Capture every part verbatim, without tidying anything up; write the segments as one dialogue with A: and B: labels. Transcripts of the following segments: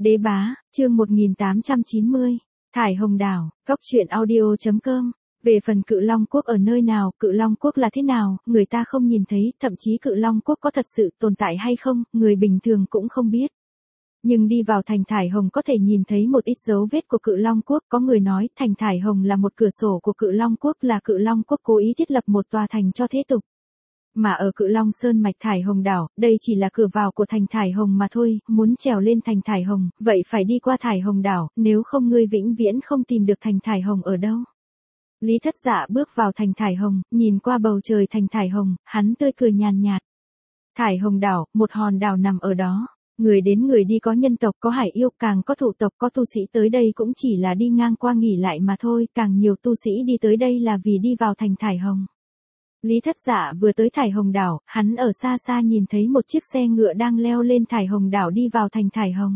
A: Đế bá, chương một nghìn tám trăm chín mươi. Thải Hồng Đảo, góc truyện audio chấm com. Về phần Cự Long Quốc ở nơi nào, Cự Long Quốc là thế nào, người ta không nhìn thấy, thậm chí Cự Long Quốc có thật sự tồn tại hay không, người bình thường cũng không biết. Nhưng đi vào thành Thải Hồng có thể nhìn thấy một ít dấu vết của Cự Long Quốc, có người nói thành Thải Hồng là một cửa sổ của Cự Long Quốc, là Cự Long Quốc cố ý thiết lập một tòa thành cho thế tục. Mà ở Cự Long Sơn mạch Thải Hồng Đảo, đây chỉ là cửa vào của thành Thải Hồng mà thôi, muốn trèo lên thành Thải Hồng, vậy phải đi qua Thải Hồng Đảo, nếu không ngươi vĩnh viễn không tìm được thành Thải Hồng ở đâu. Lý Thất Dạ bước vào thành Thải Hồng, nhìn qua bầu trời thành Thải Hồng, hắn tươi cười nhàn nhạt. Thải Hồng Đảo, một hòn đảo nằm ở đó. Người đến người đi, có nhân tộc, có hải yêu, càng có thụ tộc, có tu sĩ tới đây cũng chỉ là đi ngang qua nghỉ lại mà thôi, càng nhiều tu sĩ đi tới đây là vì đi vào thành Thải Hồng. Lý Thất Dạ vừa tới Thải Hồng Đảo, hắn ở xa xa nhìn thấy một chiếc xe ngựa đang leo lên Thải Hồng Đảo đi vào thành Thải Hồng.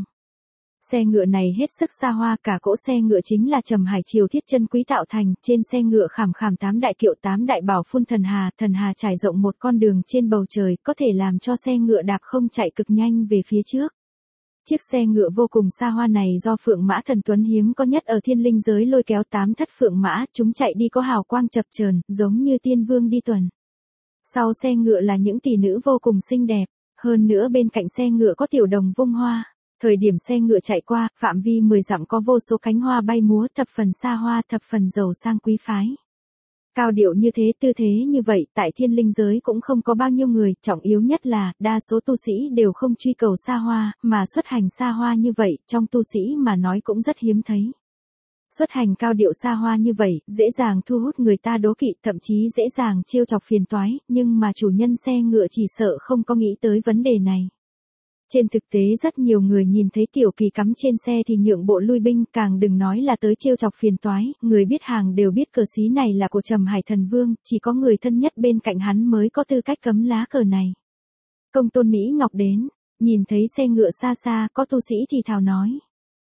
A: Xe ngựa này hết sức xa hoa, cả cỗ xe ngựa chính là Trầm Hải Triều thiết chân quý tạo thành, trên xe ngựa khảm khảm tám đại kiệu, tám đại bảo phun thần hà, thần hà trải rộng một con đường trên bầu trời, có thể làm cho xe ngựa đạp không chạy cực nhanh về phía trước. Chiếc xe ngựa vô cùng xa hoa này do Phượng Mã Thần Tuấn hiếm có nhất ở thiên linh giới lôi kéo tám thất phượng mã, chúng chạy đi có hào quang chập chờn, giống như tiên vương đi tuần. Sau xe ngựa là những tỷ nữ vô cùng xinh đẹp, hơn nữa bên cạnh xe ngựa có tiểu đồng vung hoa. Thời điểm xe ngựa chạy qua, phạm vi mười dặm có vô số cánh hoa bay múa, thập phần xa hoa, thập phần giàu sang quý phái. Cao điệu như thế, tư thế như vậy, tại thiên linh giới cũng không có bao nhiêu người, trọng yếu nhất là, đa số tu sĩ đều không truy cầu xa hoa, mà xuất hành xa hoa như vậy, trong tu sĩ mà nói cũng rất hiếm thấy. Xuất hành cao điệu xa hoa như vậy, dễ dàng thu hút người ta đố kỵ, thậm chí dễ dàng trêu chọc phiền toái, nhưng mà chủ nhân xe ngựa chỉ sợ không có nghĩ tới vấn đề này. Trên thực tế rất nhiều người nhìn thấy Tiểu Kỳ cắm trên xe thì nhượng bộ lui binh, càng đừng nói là tới trêu chọc phiền toái, người biết hàng đều biết cờ xí này là của Trầm Hải Thần Vương, chỉ có người thân nhất bên cạnh hắn mới có tư cách cấm lá cờ này. Công tôn Mỹ Ngọc đến, nhìn thấy xe ngựa xa xa, có tu sĩ thì thào nói.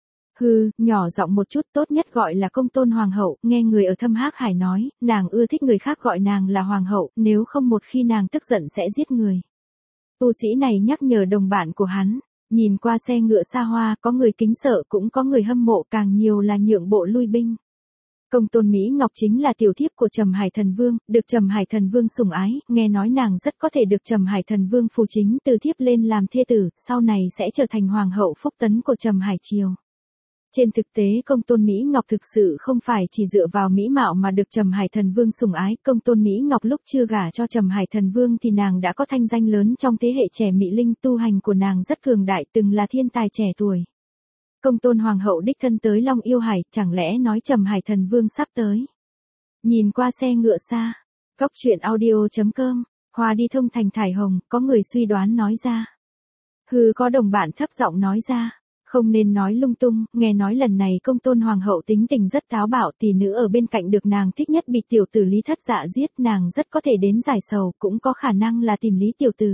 A: Hừ, nhỏ giọng một chút, tốt nhất gọi là công tôn hoàng hậu, nghe người ở Thâm Hắc Hải nói, nàng ưa thích người khác gọi nàng là hoàng hậu, nếu không một khi nàng tức giận sẽ giết người. Tu sĩ này nhắc nhở đồng bạn của hắn, nhìn qua xe ngựa xa hoa, có người kính sợ cũng có người hâm mộ, càng nhiều là nhượng bộ lui binh. Công tôn Mỹ Ngọc chính là tiểu thiếp của Trầm Hải Thần Vương, được Trầm Hải Thần Vương sủng ái, nghe nói nàng rất có thể được Trầm Hải Thần Vương phù chính từ thiếp lên làm thê tử, sau này sẽ trở thành hoàng hậu phúc tấn của Trầm Hải Triều. Trên thực tế công tôn Mỹ Ngọc thực sự không phải chỉ dựa vào mỹ mạo mà được Trầm Hải Thần Vương sủng ái, công tôn Mỹ Ngọc lúc chưa gả cho Trầm Hải Thần Vương thì nàng đã có thanh danh lớn trong thế hệ trẻ mỹ linh, tu hành của nàng rất cường đại, từng là thiên tài trẻ tuổi. Công tôn hoàng hậu đích thân tới Long Yêu Hải, chẳng lẽ nói Trầm Hải Thần Vương sắp tới. Nhìn qua xe ngựa xa, góc truyện audio chấm com, hòa đi thông thành Thải Hồng, có người suy đoán nói ra. Hừ, có đồng bạn thấp giọng nói ra. Không nên nói lung tung, nghe nói lần này công tôn hoàng hậu tính tình rất táo bạo, tỷ nữ ở bên cạnh được nàng thích nhất bị tiểu tử Lý Thất Dạ giết, nàng rất có thể đến giải sầu, cũng có khả năng là tìm Lý tiểu tử.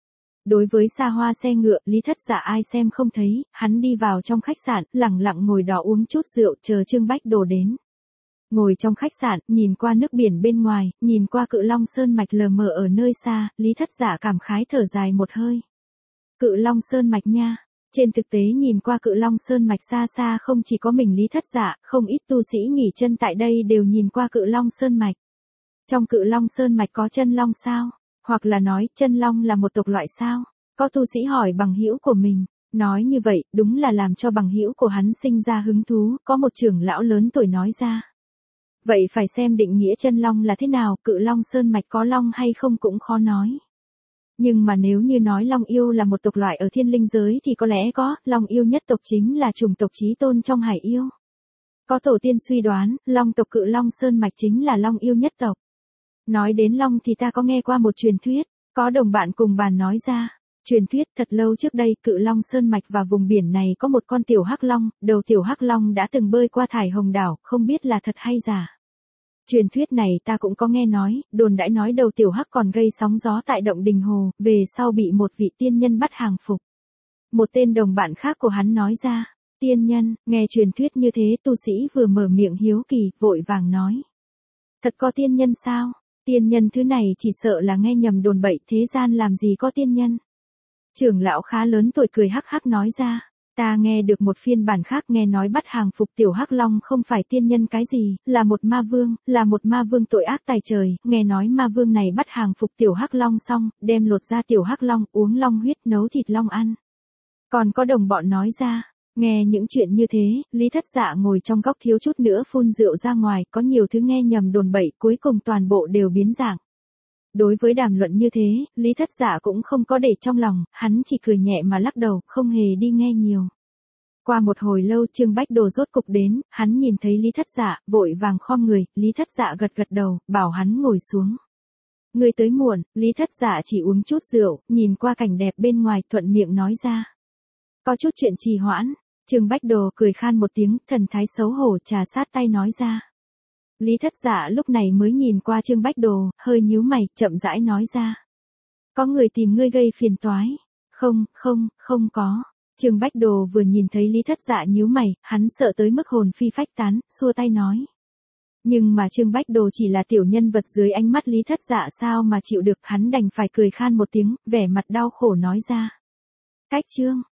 A: Đối với xa hoa xe ngựa, Lý Thất Dạ ai xem không thấy, hắn đi vào trong khách sạn, lẳng lặng ngồi đó uống chút rượu, chờ Trương Bách Đồ đến. Ngồi trong khách sạn, nhìn qua nước biển bên ngoài, nhìn qua Cự Long Sơn mạch lờ mờ ở nơi xa, Lý Thất Dạ cảm khái thở dài một hơi. Cự Long Sơn mạch nha. Trên thực tế nhìn qua Cự Long Sơn mạch xa xa không chỉ có mình Lý Thất Dạ, không ít tu sĩ nghỉ chân tại đây đều nhìn qua Cự Long Sơn mạch. Trong Cự Long Sơn mạch có chân long sao? Hoặc là nói, chân long là một tộc loại sao? Có tu sĩ hỏi bằng hữu của mình, nói như vậy, đúng là làm cho bằng hữu của hắn sinh ra hứng thú, có một trưởng lão lớn tuổi nói ra. Vậy phải xem định nghĩa chân long là thế nào, Cự Long Sơn mạch có long hay không cũng khó nói. Nhưng mà nếu như nói Long Yêu là một tộc loại ở thiên linh giới thì có lẽ có, Long Yêu nhất tộc chính là chủng tộc chí tôn trong hải yêu. Có tổ tiên suy đoán, Long tộc Cự Long Sơn mạch chính là Long Yêu nhất tộc. Nói đến Long thì ta có nghe qua một truyền thuyết, có đồng bạn cùng bàn nói ra. Truyền thuyết thật lâu trước đây, Cự Long Sơn mạch và vùng biển này có một con tiểu hắc long, đầu tiểu hắc long đã từng bơi qua Thải Hồng Đảo, không biết là thật hay giả. Truyền thuyết này ta cũng có nghe nói, đồn đãi nói đầu tiểu hắc còn gây sóng gió tại động Đình Hồ, về sau bị một vị tiên nhân bắt hàng phục. Một tên đồng bạn khác của hắn nói ra, tiên nhân, nghe truyền thuyết như thế tu sĩ vừa mở miệng hiếu kỳ, vội vàng nói. Thật có tiên nhân sao? Tiên nhân thứ này chỉ sợ là nghe nhầm đồn bậy, thế gian làm gì có tiên nhân. Trưởng lão khá lớn tuổi cười hắc hắc nói ra, Ta nghe được một phiên bản khác nghe nói bắt hàng phục tiểu hắc long không phải tiên nhân cái gì, là một ma vương, là một ma vương tội ác tài trời, nghe nói ma vương này bắt hàng phục tiểu hắc long xong, đem lột ra tiểu hắc long, uống long huyết, nấu thịt long ăn. Còn có đồng bọn nói ra, nghe những chuyện như thế, Lý Thất Dạ ngồi trong góc thiếu chút nữa phun rượu ra ngoài, có nhiều thứ nghe nhầm đồn bậy, cuối cùng toàn bộ đều biến dạng. Đối với đàm luận như thế, Lý Thất Dạ cũng không có để trong lòng, hắn chỉ cười nhẹ mà lắc đầu, không hề đi nghe nhiều. Qua một hồi lâu Trương Bách Đồ rốt cục đến, hắn nhìn thấy Lý Thất Dạ, vội vàng khom người, Lý Thất Dạ gật gật đầu, bảo hắn ngồi xuống. Người tới muộn, Lý Thất Dạ chỉ uống chút rượu, nhìn qua cảnh đẹp bên ngoài, thuận miệng nói ra. Có chút chuyện trì hoãn, Trương Bách Đồ cười khan một tiếng, thần thái xấu hổ trà sát tay nói ra. Lý Thất Dạ lúc này mới nhìn qua Trương Bách Đồ, hơi nhíu mày, chậm rãi nói ra. Có người tìm ngươi gây phiền toái. Không, không, không có. Trương Bách Đồ vừa nhìn thấy Lý Thất Dạ nhíu mày, hắn sợ tới mức hồn phi phách tán, xua tay nói. Nhưng mà Trương Bách Đồ chỉ là tiểu nhân vật dưới ánh mắt Lý Thất Dạ sao mà chịu được, hắn đành phải cười khan một tiếng, vẻ mặt đau khổ nói ra. Cách Trương,